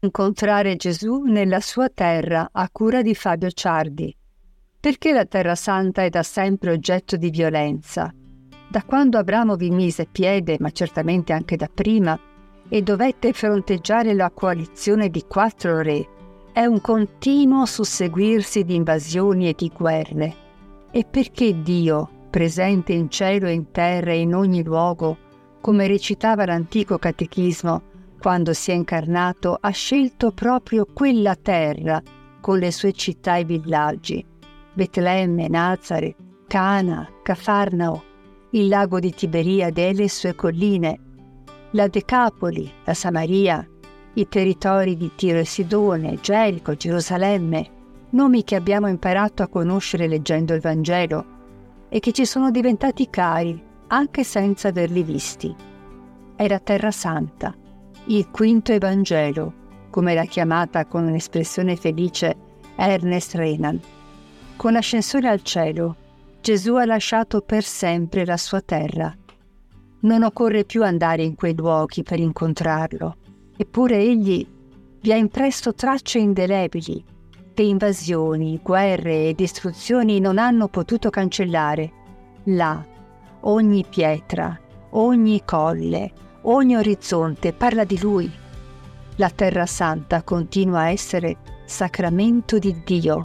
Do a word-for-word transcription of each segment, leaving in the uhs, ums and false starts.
Incontrare Gesù nella sua terra, a cura di Fabio Ciardi. Perché la Terra Santa è da sempre oggetto di violenza? Da quando Abramo vi mise piede, ma certamente anche da prima, e dovette fronteggiare la coalizione di quattro re, è un continuo susseguirsi di invasioni e di guerre. E perché Dio, presente in cielo e in terra e in ogni luogo, come recitava l'antico catechismo, quando si è incarnato, ha scelto proprio quella terra con le sue città e villaggi, Betlemme, Nazare, Cana, Cafarnao, il lago di Tiberiade e le sue colline, la Decapoli, la Samaria, i territori di Tiro e Sidone, Gerico, Gerusalemme, nomi che abbiamo imparato a conoscere leggendo il Vangelo e che ci sono diventati cari anche senza averli visti. Era Terra Santa, il quinto Evangelo, come l'ha chiamata con un'espressione felice Ernest Renan. Con l'ascensore al cielo, Gesù ha lasciato per sempre la sua terra. Non occorre più andare in quei luoghi per incontrarlo, eppure egli vi ha impresso tracce indelebili che invasioni, guerre e distruzioni non hanno potuto cancellare. Là, ogni pietra, ogni colle, ogni orizzonte parla di Lui. La Terra Santa continua a essere sacramento di Dio.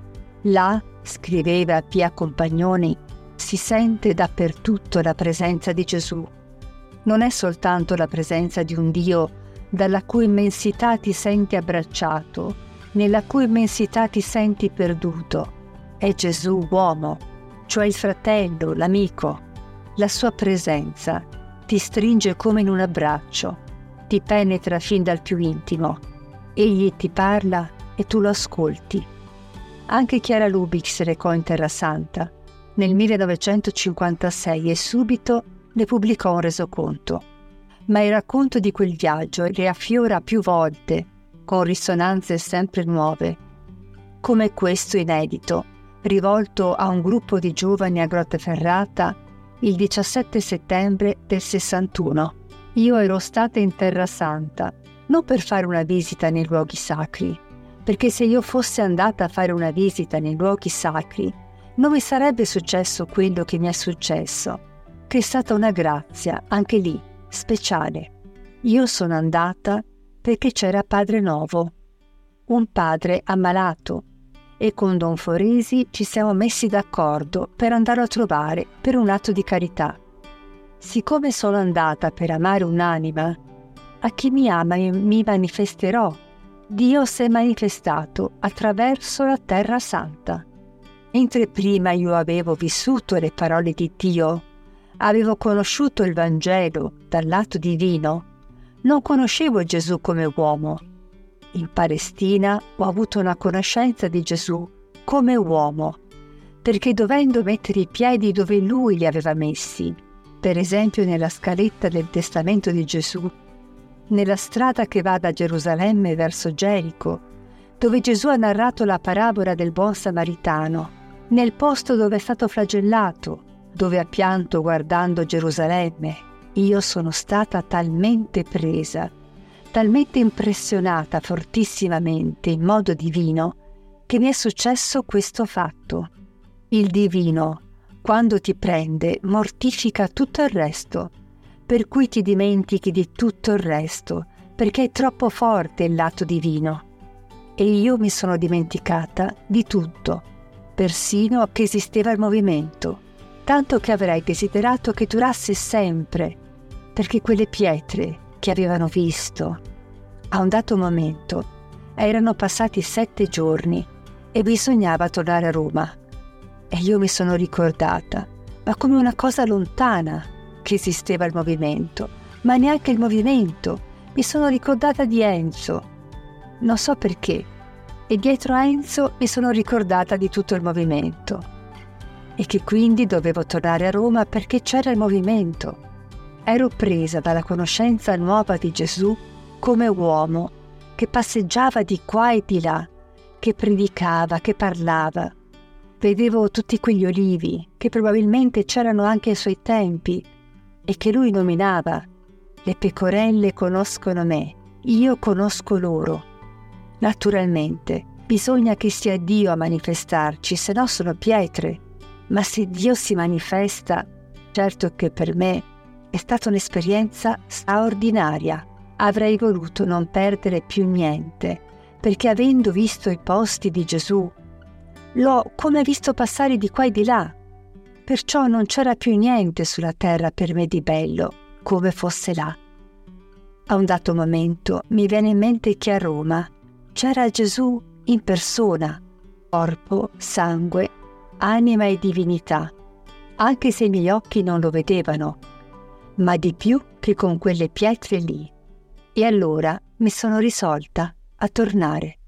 Là, scriveva Pia Compagnoni, si sente dappertutto la presenza di Gesù. Non è soltanto la presenza di un Dio dalla cui immensità ti senti abbracciato, nella cui immensità ti senti perduto. È Gesù uomo, cioè il fratello, l'amico. La sua presenza ti stringe come in un abbraccio, ti penetra fin dal più intimo. Egli ti parla e tu lo ascolti. Anche Chiara Lubich si recò in Terra Santa nel millenovecentocinquantasei e subito ne pubblicò un resoconto. Ma il racconto di quel viaggio riaffiora più volte, con risonanze sempre nuove, come questo inedito, rivolto a un gruppo di giovani a Grottaferrata il diciassette settembre del sessantuno. Io ero stata in Terra Santa, non per fare una visita nei luoghi sacri, perché se io fossi andata a fare una visita nei luoghi sacri, non mi sarebbe successo quello che mi è successo, che è stata una grazia, anche lì, speciale. Io sono andata perché c'era Padre Novo, un padre ammalato, e con Don Foresi ci siamo messi d'accordo per andarlo a trovare per un atto di carità. Siccome sono andata per amare un'anima, a chi mi ama mi manifesterò. Dio si è manifestato attraverso la Terra Santa. Mentre prima io avevo vissuto le parole di Dio, avevo conosciuto il Vangelo dal lato divino, non conoscevo Gesù come uomo. In Palestina ho avuto una conoscenza di Gesù come uomo, perché dovendo mettere i piedi dove Lui li aveva messi, per esempio nella scaletta del testamento di Gesù, nella strada che va da Gerusalemme verso Gerico, dove Gesù ha narrato la parabola del buon samaritano, nel posto dove è stato flagellato, dove ha pianto guardando Gerusalemme, io sono stata talmente presa, talmente impressionata fortissimamente in modo divino, che mi è successo questo fatto. Il divino, quando ti prende, mortifica tutto il resto, per cui ti dimentichi di tutto il resto, perché è troppo forte il lato divino. E io mi sono dimenticata di tutto, persino che esisteva il movimento, tanto che avrei desiderato che durasse sempre, perché quelle pietre che avevano visto, a un dato momento, erano passati sette giorni e bisognava tornare a Roma. E io mi sono ricordata, ma come una cosa lontana, che esisteva il movimento, ma neanche il movimento. Mi sono ricordata di Enzo, non so perché, e dietro a Enzo mi sono ricordata di tutto il movimento, e che quindi dovevo tornare a Roma perché c'era il movimento. Ero presa dalla conoscenza nuova di Gesù come uomo, che passeggiava di qua e di là, che predicava, che parlava. Vedevo tutti quegli olivi, che probabilmente c'erano anche ai suoi tempi, e che lui nominava: le pecorelle conoscono me, io conosco loro. Naturalmente, bisogna che sia Dio a manifestarci, se no sono pietre. Ma se Dio si manifesta, certo che per me è stata un'esperienza straordinaria. Avrei voluto non perdere più niente, perché avendo visto i posti di Gesù, l'ho come visto passare di qua e di là. Perciò non c'era più niente sulla terra per me di bello, come fosse là. A un dato momento mi viene in mente che a Roma c'era Gesù in persona, corpo, sangue, anima e divinità, anche se i miei occhi non lo vedevano, ma di più che con quelle pietre lì. E allora mi sono risolta a tornare.